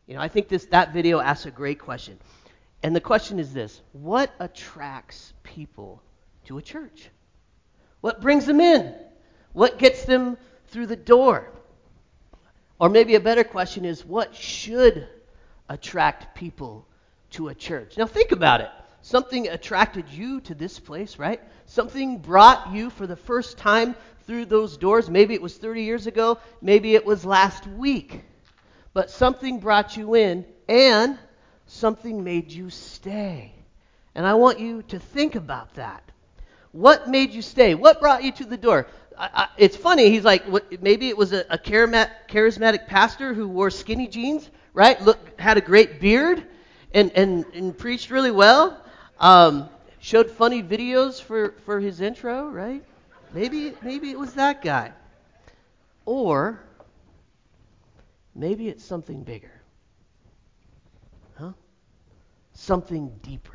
I think that video asks a great question. And the question is this: what attracts people to a church? What brings them in? What gets them through the door? Or maybe a better question is, what should attract people to a church? Now think about it. Something attracted you to this place, right? Something brought you for the first time through those doors. Maybe it was 30 years ago. Maybe it was last week. But something brought you in, and something made you stay. And I want you to think about that. What made you stay? What brought you to the door? It's funny. He's like, maybe it was a charismatic pastor who wore skinny jeans, right? Had a great beard and preached really well. Showed funny videos for his intro, right? Maybe it was that guy. Or maybe it's something bigger. Huh? Something deeper.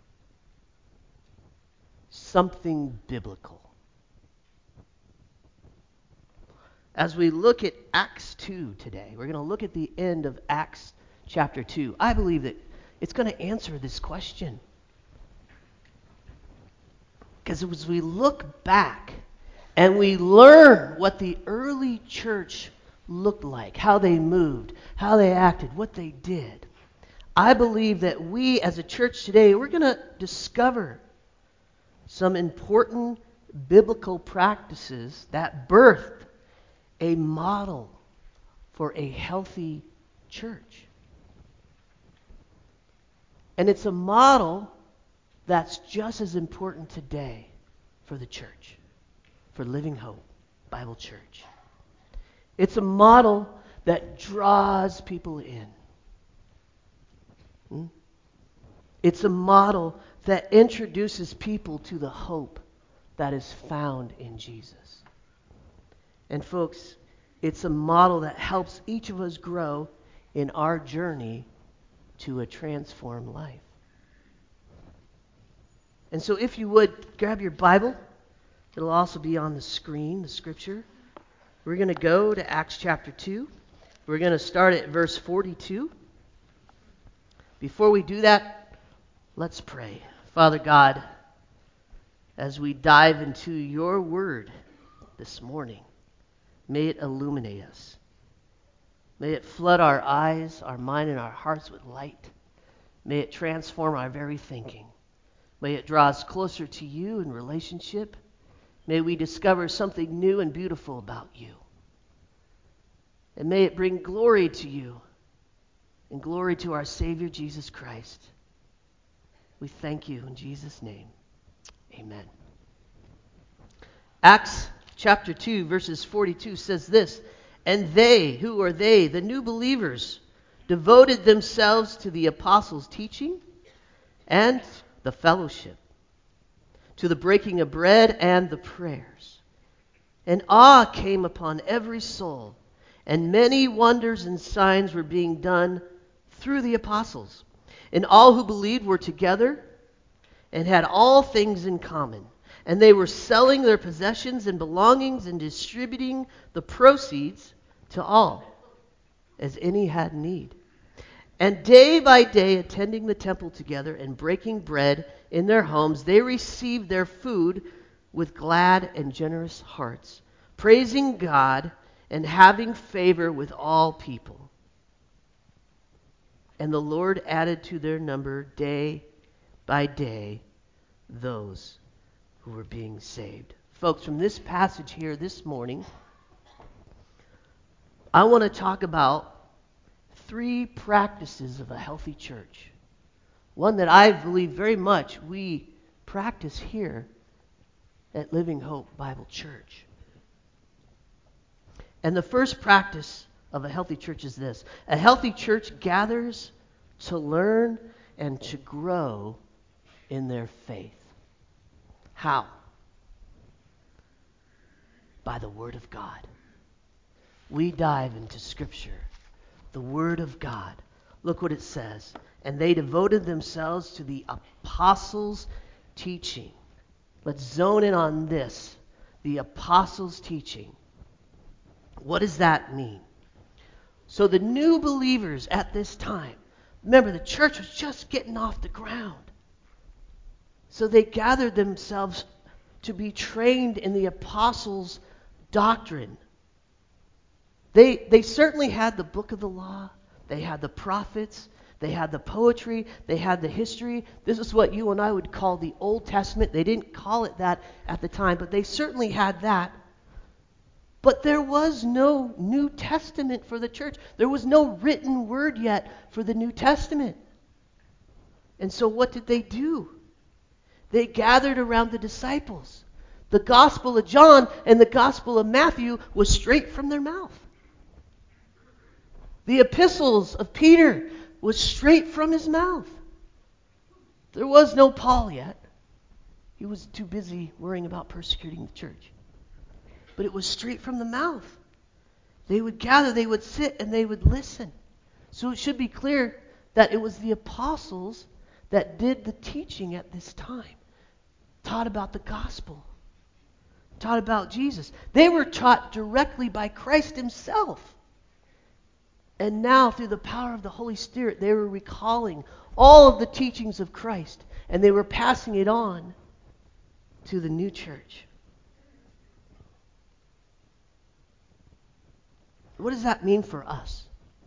Something biblical. As we look at Acts 2 today, we're going to look at the end of Acts chapter 2. I believe that it's going to answer this question. Because as we look back and we learn what the early church looked like, how they moved, how they acted, what they did, I believe that we as a church today, we're going to discover some important biblical practices that birthed a model for a healthy church. And it's a model that's just as important today for the church, for Living Hope Bible Church. It's a model that draws people in. It's a model that introduces people to the hope that is found in Jesus. And folks, it's a model that helps each of us grow in our journey to a transformed life. And so if you would, grab your Bible. It'll also be on the screen, the scripture. We're going to go to Acts chapter 2. We're going to start at verse 42. Before we do that, let's pray. Father God, as we dive into your word this morning, may it illuminate us. May it flood our eyes, our mind, and our hearts with light. May it transform our very thinking. May it draw us closer to you in relationship. May we discover something new and beautiful about you. And may it bring glory to you and glory to our Savior, Jesus Christ. We thank you in Jesus' name. Amen. Acts chapter 2, verses 42 says this: "And they," who are they? The new believers, "devoted themselves to the apostles' teaching and the fellowship, to the breaking of bread and the prayers. And awe came upon every soul, and many wonders and signs were being done through the apostles. And all who believed were together and had all things in common. And they were selling their possessions and belongings and distributing the proceeds to all, as any had need. And day by day, attending the temple together and breaking bread in their homes, they received their food with glad and generous hearts, praising God and having favor with all people. And the Lord added to their number day by day those who were being saved." Folks, from this passage here this morning, I want to talk about 3 practices of a healthy church. One that I believe very much we practice here at Living Hope Bible Church. And the first practice of a healthy church is this: a healthy church gathers to learn and to grow in their faith. How? By the Word of God. We dive into Scripture, the Word of God. Look what it says. "And they devoted themselves to the apostles' teaching." Let's zone in on this. The apostles' teaching. What does that mean? So the new believers at this time, remember the church was just getting off the ground. So they gathered themselves to be trained in the apostles' doctrine. They certainly had the book of the law. They had the prophets. They had the poetry. They had the history. This is what you and I would call the Old Testament. They didn't call it that at the time, but they certainly had that. But there was no New Testament for the church. There was no written word yet for the New Testament. And so what did they do? They gathered around the disciples. The Gospel of John and the Gospel of Matthew was straight from their mouth. The epistles of Peter was straight from his mouth. There was no Paul yet. He was too busy worrying about persecuting the church. But it was straight from the mouth. They would gather, they would sit, and they would listen. So it should be clear that it was the apostles that did the teaching at this time. Taught about the gospel. Taught about Jesus. They were taught directly by Christ himself. And now, through the power of the Holy Spirit, they were recalling all of the teachings of Christ. And they were passing it on to the new church. What does that mean for us?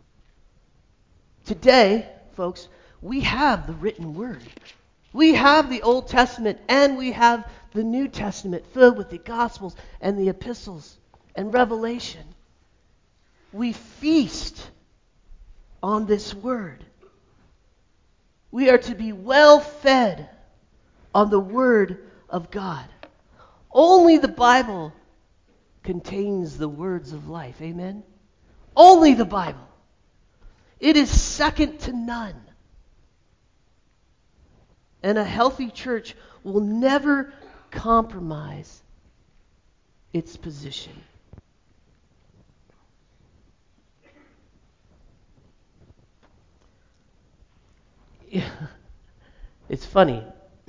Today, folks, we have the written word. We have the Old Testament and we have the New Testament filled with the Gospels and the epistles and Revelation. We feast on this word. We are to be well fed on the word of God. Only the Bible contains the words of life. Amen? Only the Bible. It is second to none. And a healthy church will never compromise its position. Yeah. It's funny.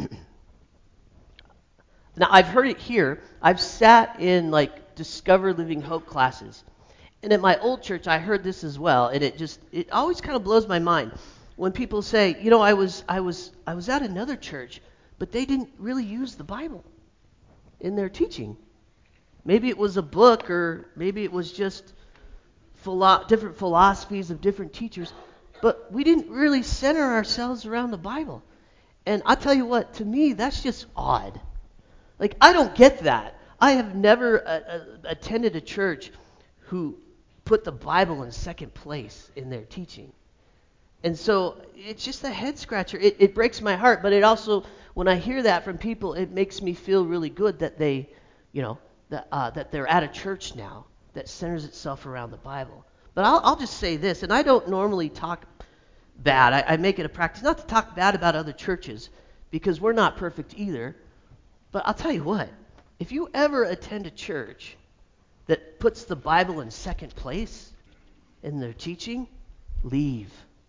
Now, I've heard it here. I've sat in like Discover Living Hope classes. And at my old church, I heard this as well, and it always kind of blows my mind when people say, you know, I was at another church, but they didn't really use the Bible in their teaching. Maybe it was a book, or maybe it was just different philosophies of different teachers, but we didn't really center ourselves around the Bible. And I'll tell you what, to me, that's just odd. Like, I don't get that. I have never attended a church who put the Bible in second place in their teaching. And so it's just a head scratcher. It breaks my heart, but it also, when I hear that from people, it makes me feel really good that they, that they're at a church now that centers itself around the Bible. But I'll just say this, and I don't normally talk bad. I make it a practice not to talk bad about other churches, because we're not perfect either. But I'll tell you what, if you ever attend a church that puts the Bible in second place in their teaching, leave.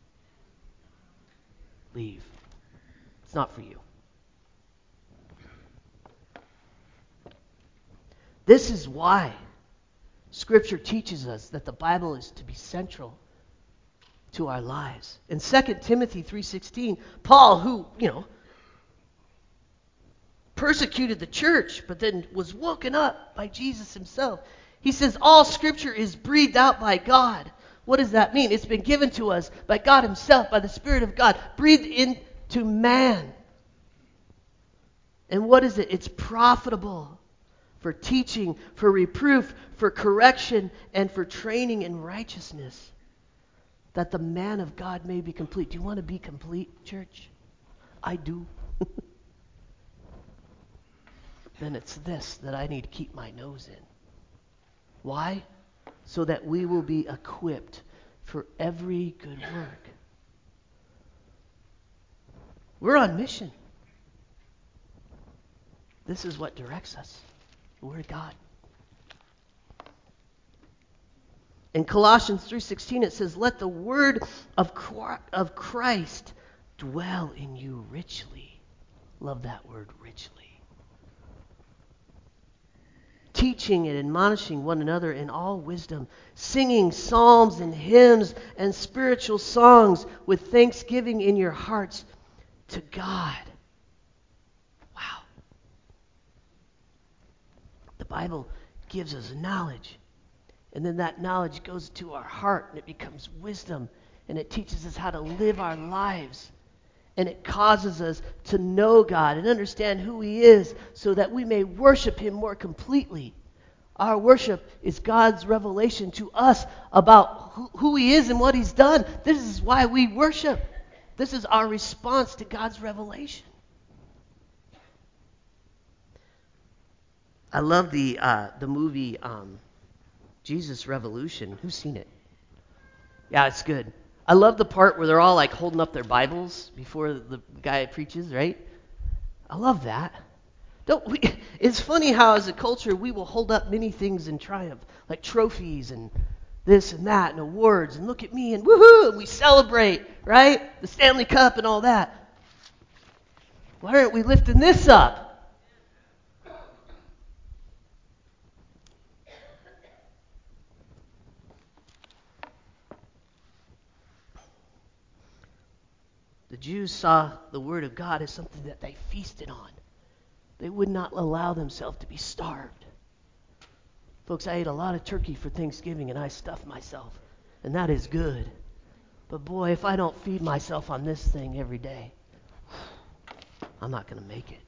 Leave. It's not for you. This is why Scripture teaches us that the Bible is to be central to our lives. In 2 Timothy 3:16, Paul, who, persecuted the church, but then was woken up by Jesus himself, he says, all Scripture is breathed out by God. What does that mean? It's been given to us by God himself, by the Spirit of God, breathed into man. And what is it? It's profitable for teaching, for reproof, for correction, and for training in righteousness, that the man of God may be complete. Do you want to be complete, church? I do. Then it's this that I need to keep my nose in. Why? So that we will be equipped for every good work. We're on mission. This is what directs us. The Word of God. In Colossians 3:16 it says, let the word of Christ dwell in you richly. Love that word, richly. teaching and admonishing one another in all wisdom, singing psalms and hymns and spiritual songs with thanksgiving in your hearts to God. Wow. The Bible gives us knowledge. And then that knowledge goes to our heart and it becomes wisdom. And it teaches us how to live our lives. And it causes us to know God and understand who He is so that we may worship Him more completely. Our worship is God's revelation to us about who He is and what He's done. This is why we worship. This is our response to God's revelation. I love the movie Jesus Revolution. Who's seen it? Yeah, it's good. I love the part where they're all like holding up their Bibles before the guy preaches, right? I love that. It's funny how as a culture we will hold up many things in triumph, like trophies and this and that and awards and look at me and woohoo, and we celebrate, right? The Stanley Cup and all that. Why aren't we lifting this up? The Jews saw the Word of God as something that they feasted on. They would not allow themselves to be starved. Folks, I ate a lot of turkey for Thanksgiving and I stuffed myself, and that is good. But boy, if I don't feed myself on this thing every day, I'm not going to make it.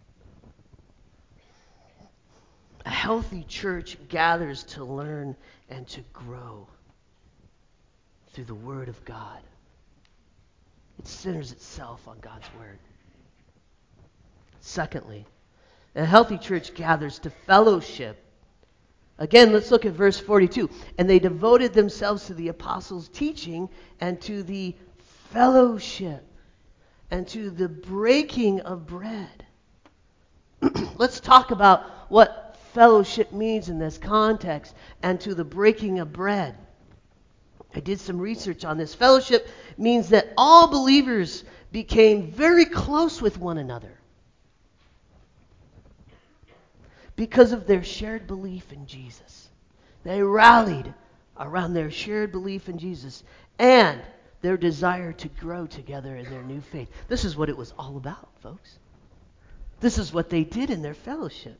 A healthy church gathers to learn and to grow through the Word of God. It centers itself on God's Word. Secondly, a healthy church gathers to fellowship. Again, let's look at verse 42. And they devoted themselves to the apostles' teaching and to the fellowship and to the breaking of bread. Let's talk about what fellowship means in this context and to the breaking of bread. I did some research on this. Fellowship means that all believers became very close with one another because of their shared belief in Jesus. They rallied around their shared belief in Jesus and their desire to grow together in their new faith. This is what it was all about, folks. This is what they did in their fellowship.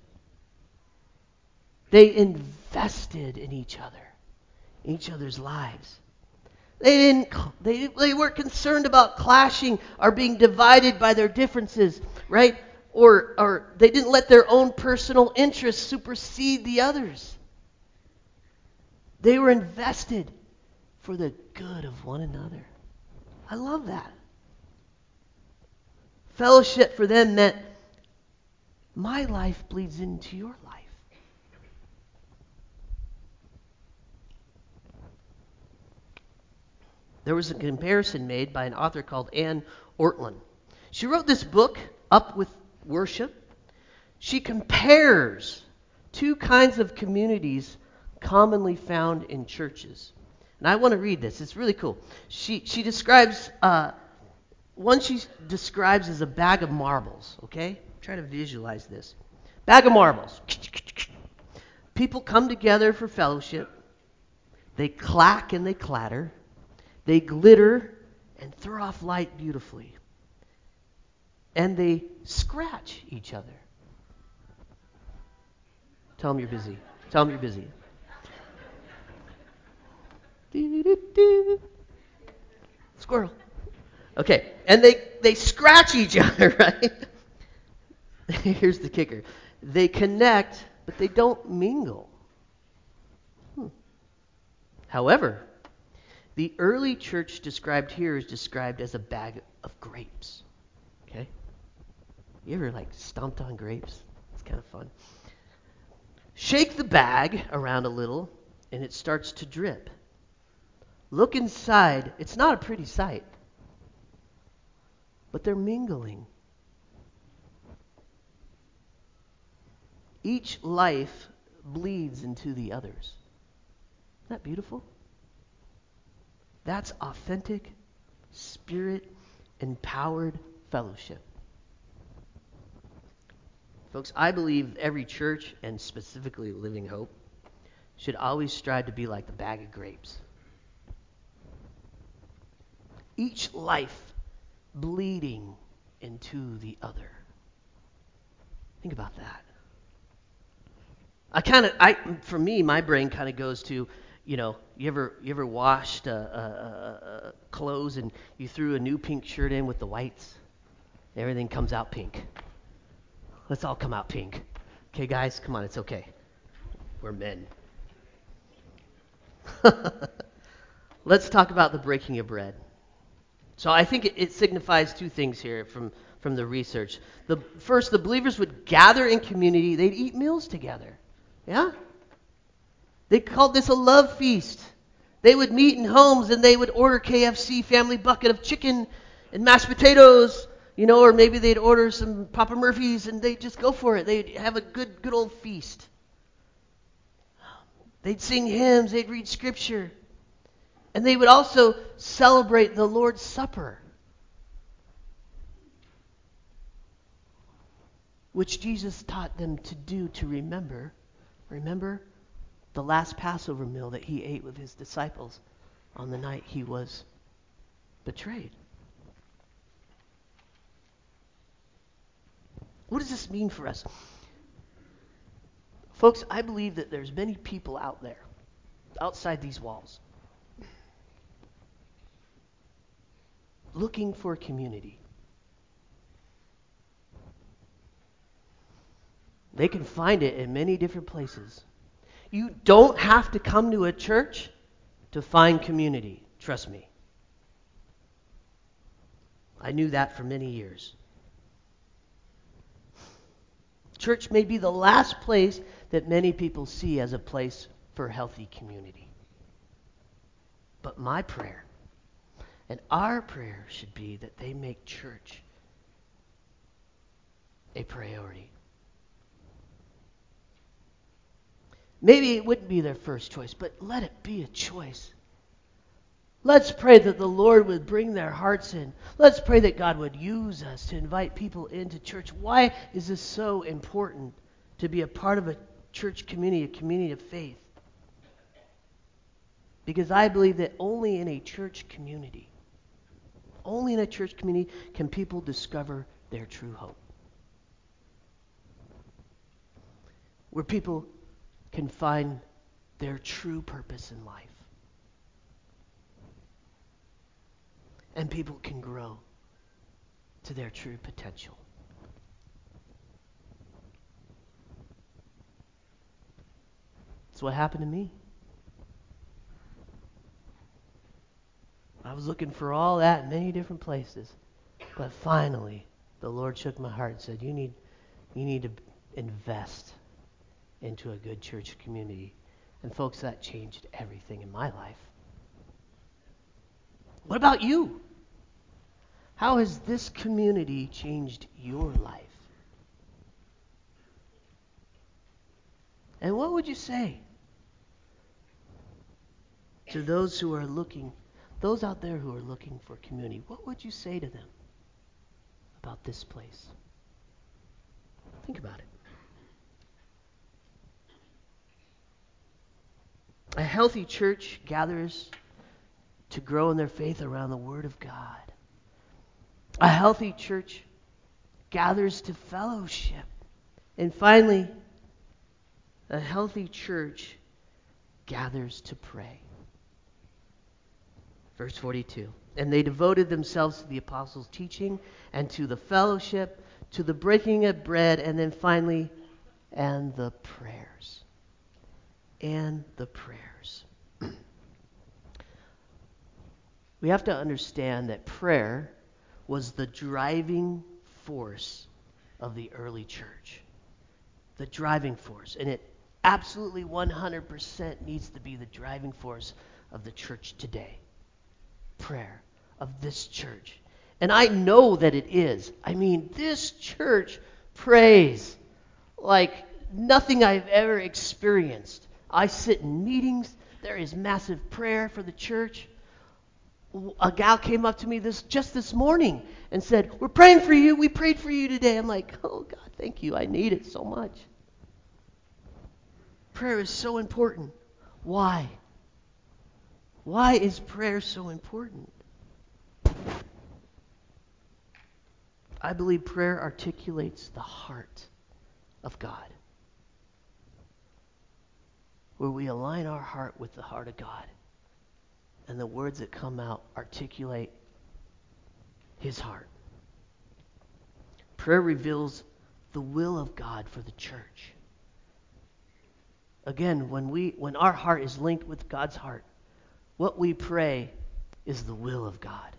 They invested in each other's lives. They weren't concerned about clashing or being divided by their differences, right? Or they didn't let their own personal interests supersede the others. They were invested for the good of one another. I love that. Fellowship for them meant my life bleeds into your life. There was a comparison made by an author called Anne Ortlund. She wrote this book, Up with Worship. She compares two kinds of communities commonly found in churches. And I want to read this. It's really cool. She describes, one she describes as a bag of marbles, okay? Try to visualize this. Bag of marbles. People come together for fellowship. They clack and they clatter. They glitter and throw off light beautifully. And they scratch each other. Tell them you're busy. Tell them you're busy. Squirrel. Okay, and they scratch each other, right? Here's the kicker. They connect, but they don't mingle. However, the early church described here is described as a bag of grapes. Okay? You ever stomped on grapes? It's kind of fun. Shake the bag around a little and it starts to drip. Look inside. It's not a pretty sight. But they're mingling. Each life bleeds into the others. Isn't that beautiful? That's authentic, spirit-empowered fellowship. Folks, I believe every church, and specifically Living Hope, should always strive to be like the bag of grapes. Each life bleeding into the other. Think about that. For me, my brain kind of goes to, you ever washed clothes and you threw a new pink shirt in with the whites? Everything comes out pink. Let's all come out pink. Okay, guys, come on, it's okay. We're men. Let's talk about the breaking of bread. So I think it signifies two things here from the research. First, the believers would gather in community. They'd eat meals together. Yeah? They called this a love feast. They would meet in homes and they would order KFC family bucket of chicken and mashed potatoes, or maybe they'd order some Papa Murphy's and they'd just go for it. They'd have a good old feast. They'd sing hymns, they'd read scripture. And they would also celebrate the Lord's Supper, which Jesus taught them to do to remember. Remember the last Passover meal that he ate with his disciples on the night he was betrayed. What does this mean for us? Folks, I believe that there's many people out there, outside these walls, looking for a community. They can find it in many different places. You don't have to come to a church to find community. Trust me. I knew that for many years. Church may be the last place that many people see as a place for healthy community. But my prayer and our prayer should be that they make church a priority. Maybe it wouldn't be their first choice, but let it be a choice. Let's pray that the Lord would bring their hearts in. Let's pray that God would use us to invite people into church. Why is this so important to be a part of a church community, a community of faith? Because I believe that only in a church community can people discover their true hope. Where people can find their true purpose in life. And people can grow to their true potential. That's what happened to me. I was looking for all that in many different places. But finally, the Lord shook my heart and said, you need to invest into a good church community. And folks, that changed everything in my life. What about you? How has this community changed your life? And what would you say to those out there who are looking for community? What would you say to them about this place? Think about it. A healthy church gathers to grow in their faith around the Word of God. A healthy church gathers to fellowship. And finally, a healthy church gathers to pray. Verse 42. And they devoted themselves to the apostles' teaching and to the fellowship, to the breaking of bread, and then finally, and the prayers. And the prayers. We have to understand that prayer was the driving force of the early church. The driving force. And it absolutely 100% needs to be the driving force of the church today. Prayer of this church. And I know that it is. I mean, this church prays like nothing I've ever experienced. I sit in meetings. There is massive prayer for the church. a gal came up to me just this morning and said, "We're praying for you. We prayed for you today." I'm like, "Oh God, thank you. I need it so much." Prayer is so important. Why? Why is prayer so important? I believe prayer articulates the heart of God, where we align our heart with the heart of God, and the words that come out articulate His heart. Prayer reveals the will of God for the church. Again, when our heart is linked with God's heart, what we pray is the will of God.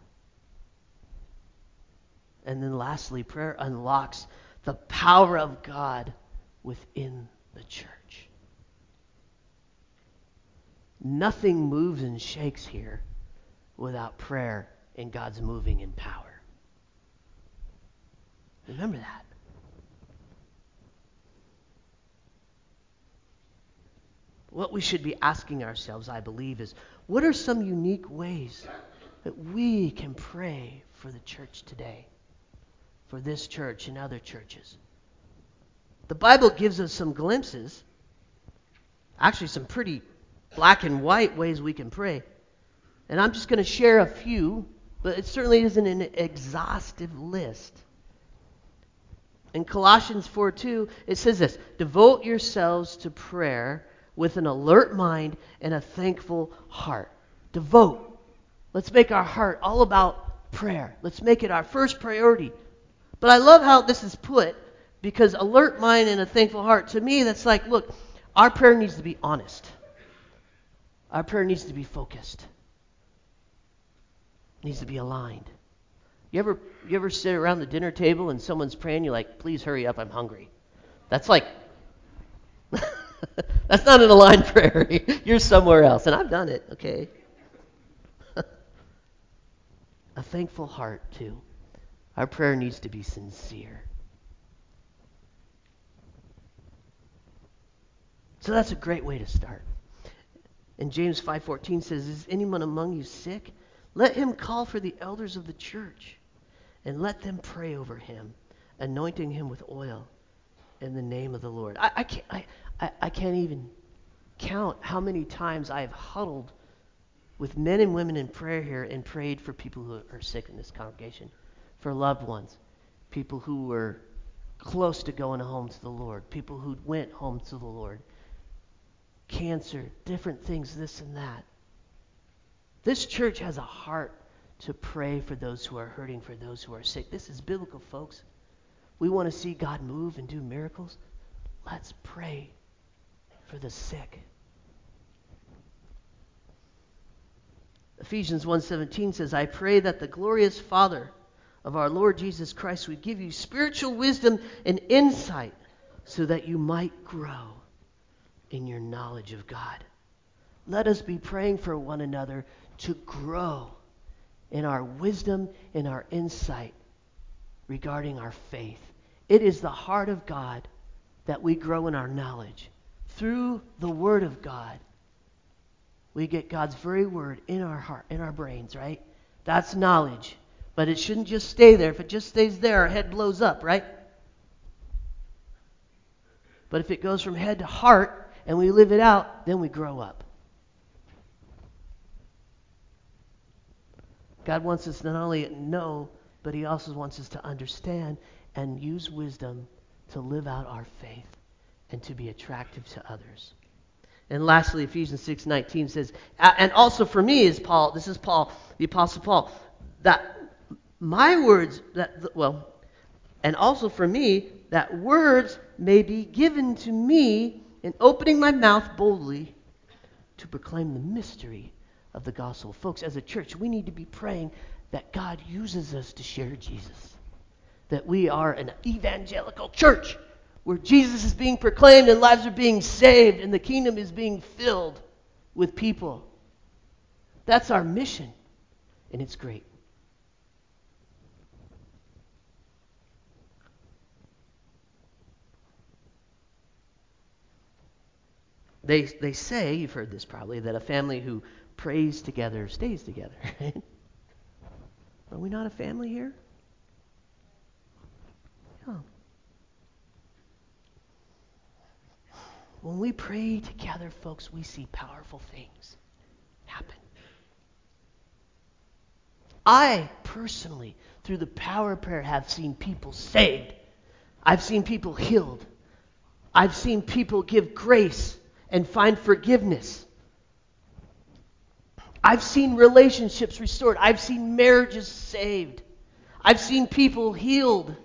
And then lastly, prayer unlocks the power of God within the church. Nothing moves and shakes here without prayer and God's moving in power. Remember that. What we should be asking ourselves, I believe, is what are some unique ways that we can pray for the church today? For this church and other churches. The Bible gives us some glimpses, actually some pretty black and white ways we can pray. And I'm just going to share a few, but it certainly isn't an exhaustive list. In Colossians 4:2, it says this: "Devote yourselves to prayer with an alert mind and a thankful heart." Devote. Let's make our heart all about prayer. Let's make it our first priority. But I love how this is put, because alert mind and a thankful heart, to me, that's like, look, our prayer needs to be honest. Our prayer needs to be focused. It needs to be aligned. You ever sit around the dinner table and someone's praying, you're like, "Please hurry up, I'm hungry." That's like, that's not an aligned prayer. You're somewhere else. And I've done it, okay? A thankful heart, too. Our prayer needs to be sincere. So that's a great way to start. And James 5:14 says, "Is anyone among you sick? Let him call for the elders of the church, and let them pray over him, anointing him with oil in the name of the Lord." I can't even count how many times I have huddled with men and women in prayer here and prayed for people who are sick in this congregation, for loved ones, people who were close to going home to the Lord, people who went home to the Lord, cancer, different things, this and that. This church has a heart to pray for those who are hurting, for those who are sick. This is biblical, folks. We want to see God move and do miracles. Let's pray for the sick. Ephesians 1:17 says, "I pray that the glorious Father of our Lord Jesus Christ would give you spiritual wisdom and insight so that you might grow in your knowledge of God." Let us be praying for one another to grow in our wisdom and our insight regarding our faith. It is the heart of God that we grow in our knowledge. Through the Word of God, we get God's very Word in our heart, in our brains, right? That's knowledge. But it shouldn't just stay there. If it just stays there, our head blows up, right? But if it goes from head to heart and we live it out, then we grow up. God wants us not only to know, but He also wants us to understand and use wisdom to live out our faith and to be attractive to others. And lastly, Ephesians 6:19 says, "And also for me," is Paul, this is Paul, the Apostle Paul, "that my words, and also for me, that words may be given to me in opening my mouth boldly to proclaim the mystery of the gospel." Folks, as a church, we need to be praying that God uses us to share Jesus. That we are an evangelical church where Jesus is being proclaimed and lives are being saved and the kingdom is being filled with people. That's our mission, and it's great. They say, you've heard this probably, that a family who prays together stays together. Right? Are we not a family here? Yeah. When we pray together, folks, we see powerful things happen. I personally, through the power of prayer, have seen people saved. I've seen people healed. I've seen people give grace and find forgiveness. I've seen relationships restored. I've seen marriages saved. I've seen people healed.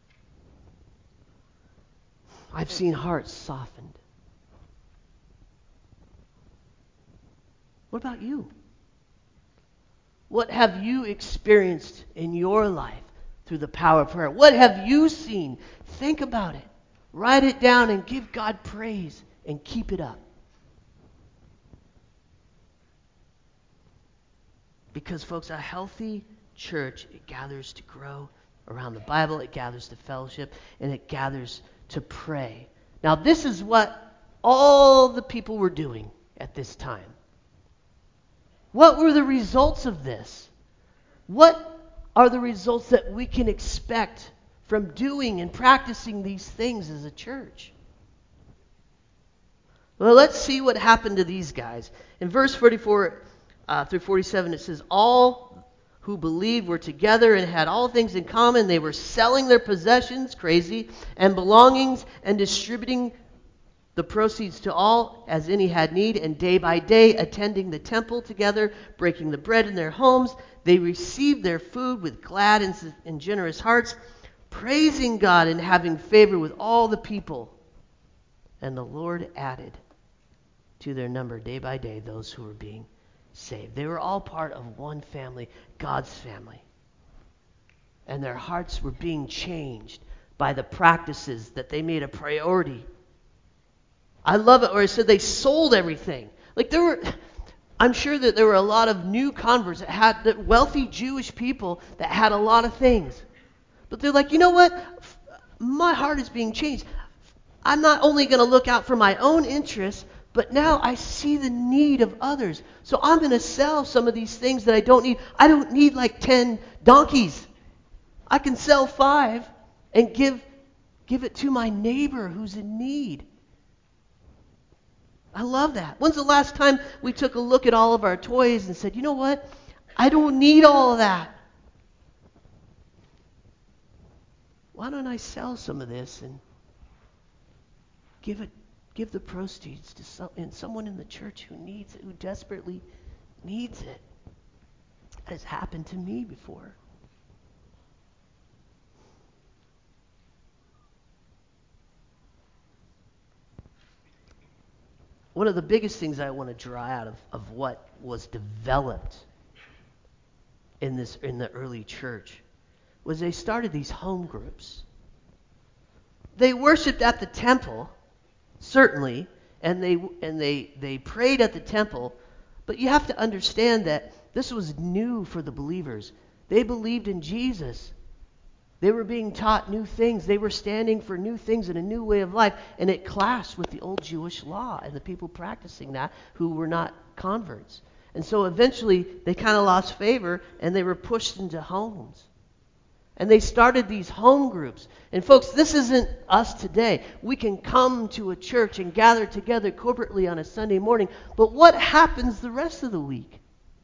I've seen hearts softened. What about you? What have you experienced in your life through the power of prayer? What have you seen? Think about it. Write it down and give God praise and keep it up. Because, folks, a healthy church, it gathers to grow around the Bible, it gathers to fellowship, and it gathers to pray. Now, this is what all the people were doing at this time. What were the results of this? What are the results that we can expect from doing and practicing these things as a church? Well, let's see what happened to these guys. In verse 44 through 47, it says, all who believed were together and had all things in common. They were selling their possessions, crazy, and belongings, and distributing the proceeds to all as any had need, and day by day attending the temple together, breaking the bread in their homes. They received their food with glad and generous hearts, praising God and having favor with all the people. And the Lord added to their number day by day those who were being saved. They were all part of one family, God's family. And their hearts were being changed by the practices that they made a priority. I love it where it said they sold everything. Like I'm sure that there were a lot of new converts that wealthy Jewish people that had a lot of things. But they're like, you know what? My heart is being changed. I'm not only going to look out for my own interests, but now I see the need of others. So I'm going to sell some of these things that I don't need. I don't need like 10 donkeys. I can sell 5 and give it to my neighbor who's in need. I love that. When's the last time we took a look at all of our toys and said, you know what? I don't need all of that. Why don't I sell some of this and give the proceeds to someone in the church who needs it, who desperately needs it? That has happened to me before. One of the biggest things I want to draw out of what was developed in the early church was they started these home groups. They worshiped at the temple, certainly, and they prayed at the temple, but you have to understand that this was new for the believers. They believed in Jesus. They were being taught new things. They were standing for new things and a new way of life. And it clashed with the old Jewish law and the people practicing that who were not converts. And so eventually they kind of lost favor and they were pushed into homes. And they started these home groups. And folks, this isn't us today. We can come to a church and gather together corporately on a Sunday morning. But what happens the rest of the week?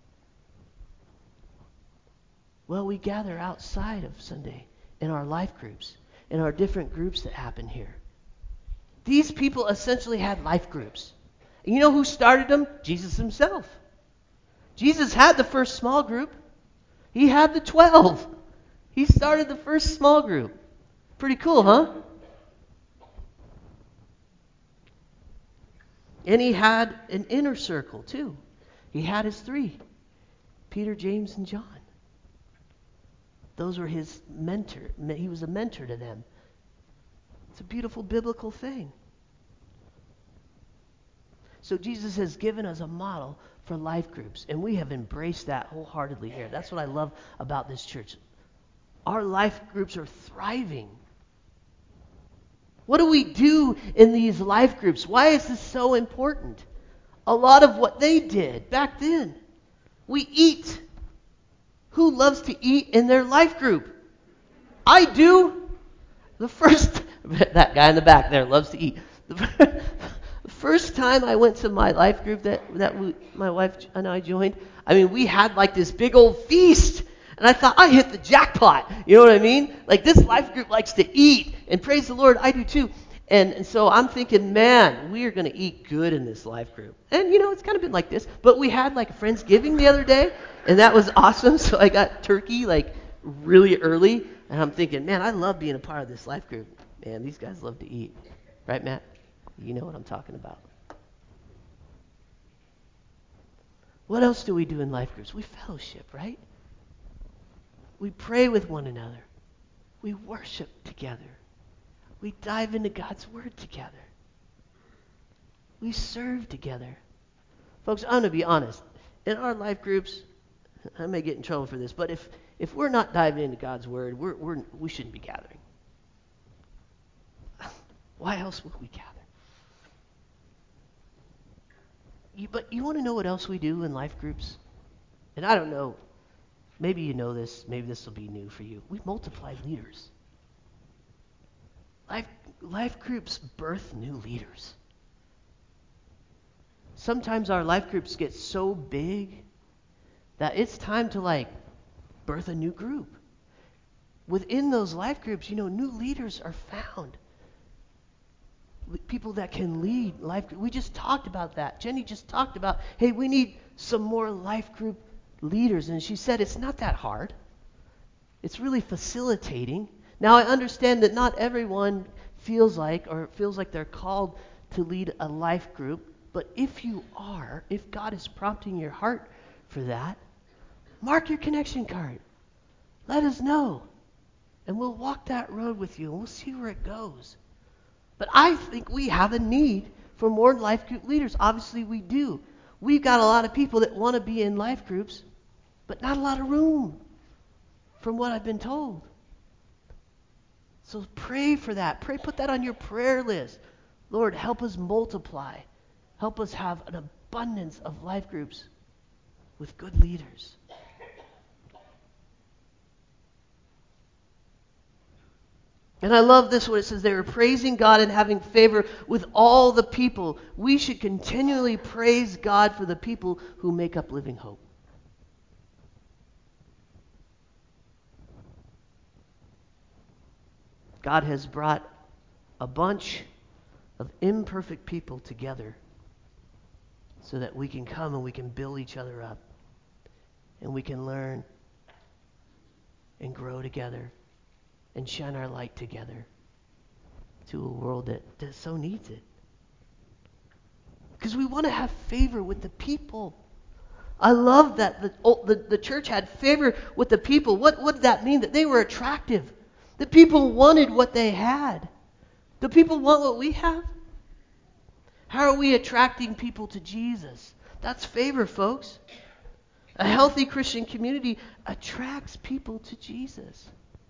Well, we gather outside of Sunday in our life groups, in our different groups that happen here. These people essentially had life groups. And you know who started them? Jesus himself. Jesus had the first small group. He had the 12. He started the first small group. Pretty cool, huh? And he had an inner circle too. He had his 3, Peter, James, and John. Those were his mentor. He was a mentor to them. It's a beautiful biblical thing. So Jesus has given us a model for life groups, and we have embraced that wholeheartedly here. That's what I love about this church. Our life groups are thriving. What do we do in these life groups? Why is this so important? A lot of what they did back then. We eat. Who loves to eat in their life group? I do. That guy in the back there loves to eat. The first time I went to my life group my wife and I joined, I mean, we had like this big old feast. And I thought, I hit the jackpot. You know what I mean? Like, this life group likes to eat. And praise the Lord, I do too. And so I'm thinking, man, we are going to eat good in this life group. And, it's kind of been like this. But we had like a Friendsgiving the other day. And that was awesome. So I got turkey like really early. And I'm thinking, man, I love being a part of this life group. Man, these guys love to eat. Right, Matt? You know what I'm talking about. What else do we do in life groups? We fellowship, right? We pray with one another. We worship together. We dive into God's Word together. We serve together. Folks, I'm going to be honest. In our life groups, I may get in trouble for this, but if we're not diving into God's Word, we shouldn't be gathering. Why else would we gather? But you want to know what else we do in life groups? And I don't know. Maybe you know this. Maybe this will be new for you. We multiply leaders. Life groups birth new leaders. Sometimes our life groups get so big that it's time to birth a new group. Within those life groups, new leaders are found. People that can lead life group. We just talked about that. Jenny just talked about, hey, we need some more life group leaders. And she said it's not that hard. It's really facilitating. Now, I understand that not everyone feels like they're called to lead a life group. But if God is prompting your heart for that, mark your connection card. Let us know. And we'll walk that road with you, and we'll see where it goes. But I think we have a need for more life group leaders. Obviously, we do. We've got a lot of people that want to be in life groups, but not a lot of room, from what I've been told. So pray for that. Put that on your prayer list. Lord, help us multiply. Help us have an abundance of life groups with good leaders. And I love this when it says they were praising God and having favor with all the people. We should continually praise God for the people who make up Living Hope. God has brought a bunch of imperfect people together so that we can come and we can build each other up and we can learn and grow together and shine our light together to a world that so needs it. Because we want to have favor with the people. I love that the church had favor with the people. What did that mean? That they were attractive. The people wanted what they had. Do people want what we have? How are we attracting people to Jesus? That's favor, folks. A healthy Christian community attracts people to Jesus.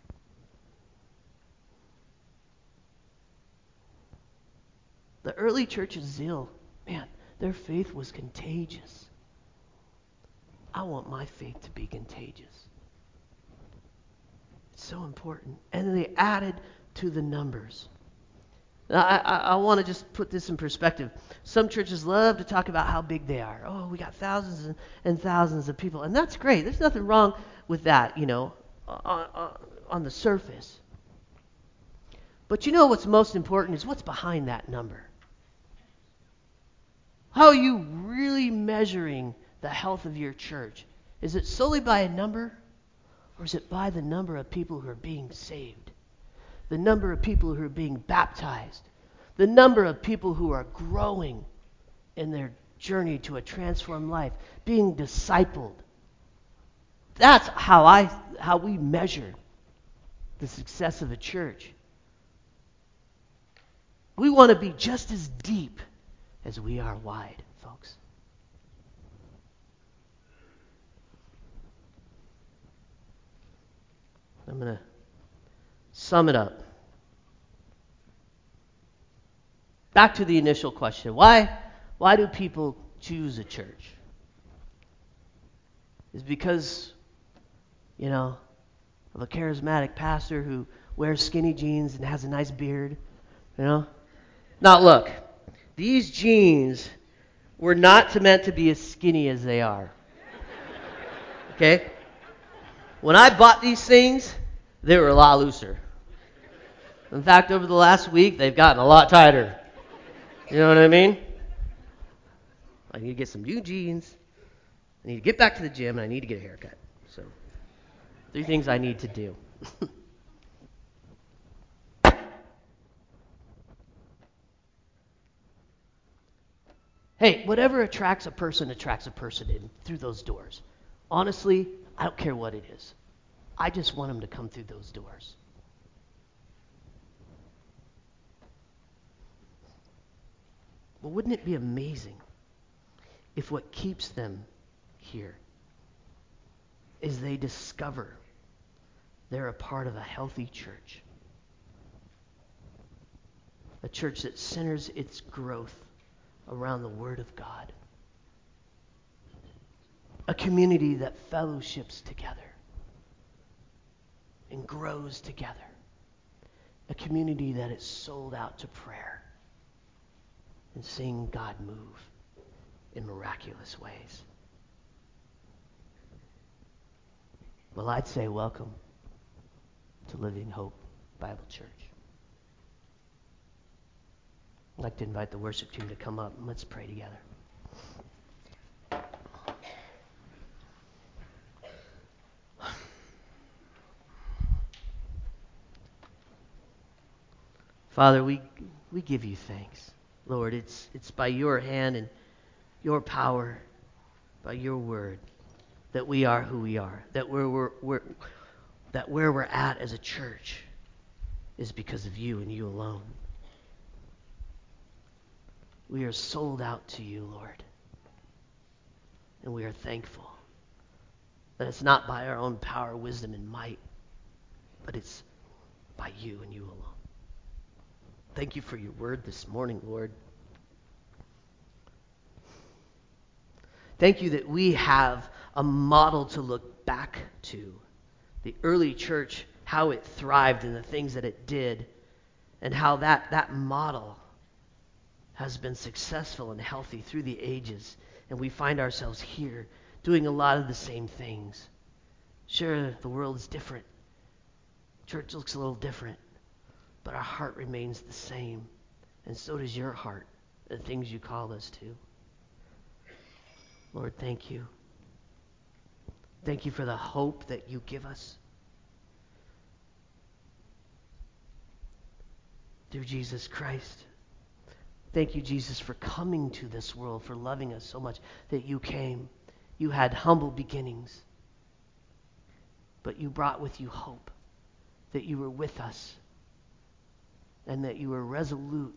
The early church's zeal, man, their faith was contagious. I want my faith to be contagious. It's so important. And then they added to the numbers. Now, I want to just put this in perspective. Some churches love to talk about how big they are. Oh, we got thousands and thousands of people. And that's great. There's nothing wrong with that, on the surface. But what's most important is what's behind that number. How are you really measuring the health of your church? Is it solely by a number? Or is it by the number of people who are being saved? The number of people who are being baptized? The number of people who are growing in their journey to a transformed life, being discipled? That's how we measure the success of a church. We want to be just as deep as we are wide, folks. I'm going to sum it up. Back to the initial question. Why do people choose a church? Is because you know, of a charismatic pastor who wears skinny jeans and has a nice beard, you know. Now look, these jeans were not meant to be as skinny as they are. Okay? When I bought these things, they were a lot looser. In fact, over the last week, they've gotten a lot tighter. You know what I mean? I need to get some new jeans. I need to get back to the gym, and I need to get a haircut. So, 3 things I need to do. Hey, whatever attracts a person in through those doors. Honestly, I don't care what it is. I just want them to come through those doors. Well, wouldn't it be amazing if what keeps them here is they discover they're a part of a healthy church? A church that centers its growth around the Word of God. A community that fellowships together and grows together. A community that is sold out to prayer and seeing God move in miraculous ways. Well, I'd say welcome to Living Hope Bible Church. I'd like to invite the worship team to come up and let's pray together. Father, we give you thanks. Lord, it's by your hand and your power, by your word, that we are who we are. That where we're at as a church is because of you and you alone. We are sold out to you, Lord. And we are thankful that it's not by our own power, wisdom, and might, but it's by you and you alone. Thank you for your word this morning, Lord. Thank you that we have a model to look back to. The early church, how it thrived and the things that it did, and how that model has been successful and healthy through the ages. And we find ourselves here doing a lot of the same things. Sure, the world is different. Church looks a little different. But our heart remains the same. And so does your heart, the things you call us to. Lord, thank you. Thank you for the hope that you give us through Jesus Christ. Thank you, Jesus, for coming to this world, for loving us so much that you came. You had humble beginnings, but you brought with you hope, that you were with us, and that you were resolute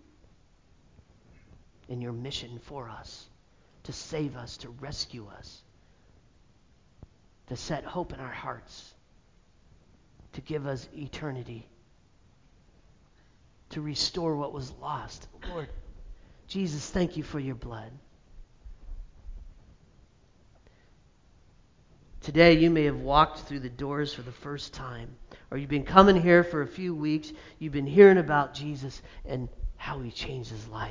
in your mission for us, to save us, to rescue us, to set hope in our hearts, to give us eternity, to restore what was lost. Lord, Jesus, thank you for your blood. Today you may have walked through the doors for the first time, or you've been coming here for a few weeks, you've been hearing about Jesus and how he changed his life.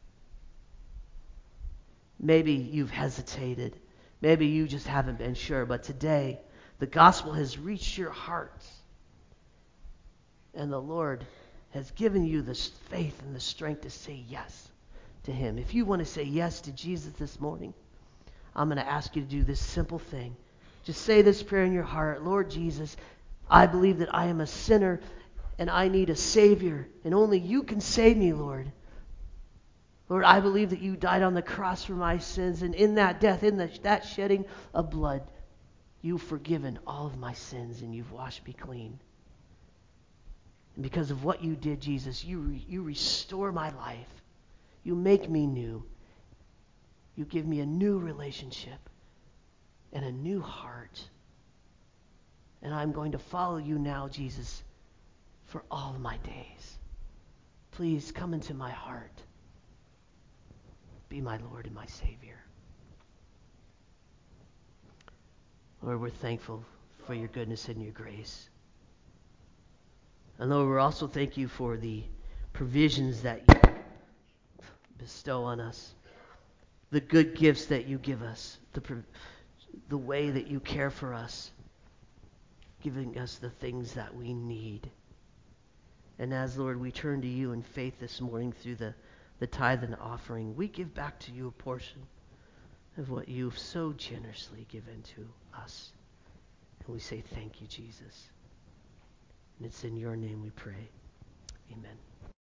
Maybe you've hesitated. Maybe you just haven't been sure, but today the gospel has reached your hearts, and the Lord has given you the faith and the strength to say yes to him. If you want to say yes to Jesus this morning, I'm going to ask you to do this simple thing. Just say this prayer in your heart. Lord Jesus, I believe that I am a sinner and I need a Savior, and only you can save me, Lord. Lord, I believe that you died on the cross for my sins, and in that death, in that shedding of blood, you've forgiven all of my sins and you've washed me clean. And because of what you did, Jesus, you restore my life. You make me new. You give me a new relationship and a new heart. And I'm going to follow you now, Jesus, for all of my days. Please come into my heart. Be my Lord and my Savior. Lord, we're thankful for your goodness and your grace. And Lord, we also thank you for the provisions that you bestow on us, the good gifts that you give us, the way that you care for us, giving us the things that we need. And as, Lord, we turn to you in faith this morning through the tithe and offering, we give back to you a portion of what you've so generously given to us. And we say thank you, Jesus. And it's in your name we pray. Amen.